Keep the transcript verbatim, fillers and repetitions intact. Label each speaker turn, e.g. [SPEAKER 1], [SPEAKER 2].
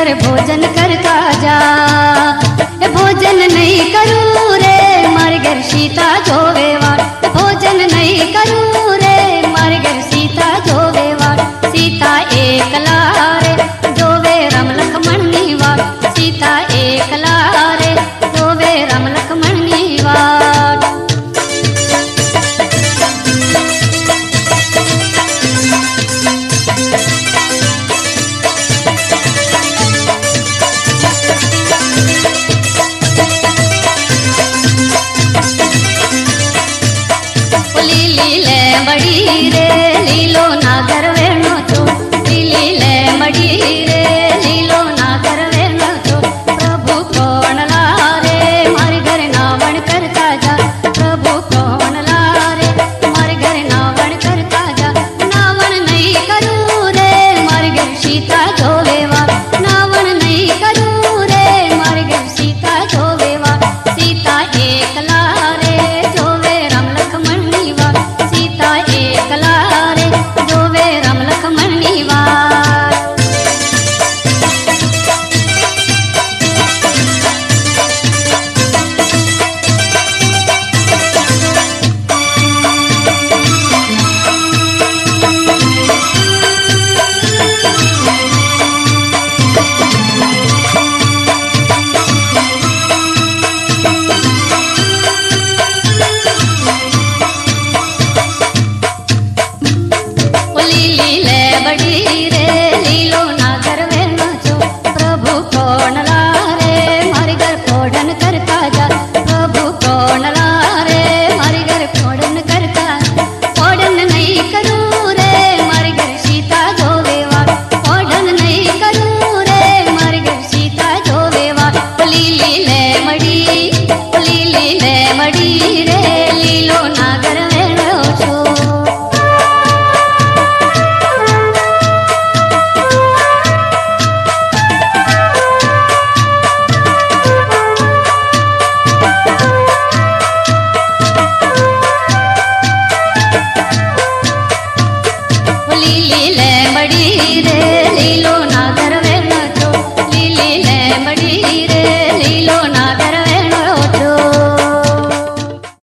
[SPEAKER 1] घर भोजन करता जा। ए भोजन नहीं करूँ रे मारे घर सीता जोवे वाट, भोजन नहीं करूँ रे मारे घर सीता जोवे वाट। सीता एकला रे जोवे राम लक्ष्मण नी वाट, सीता एकला रे जोवे राम लक्ष्मण नी वाट। लीली ले बड़ी रे लीलो नागर वेणो तो, लीली ले बड़ी रे लीलो नागर वेणो तो। प्रभु कौन ला रे मारे घर नावण करता जा, प्रभु कौन ला रे मारे घर नावण करता जा। नावण नहीं करूँ रे मारे घर सीता जोवे वाट, नावण नहीं करूँ रे मारे घर सीता जोवे वाट। सीता एकला रे जोवे राम लक्ष्मण नी वाट, सीता एकला रे जोवे राम लक्ष्मण नी वाट। लीली ले बड़ी रे लीलो नागर वेणो तो। प्रभु कौन ला रे मारे घर भोजन करता जा, प्रभु कौन ला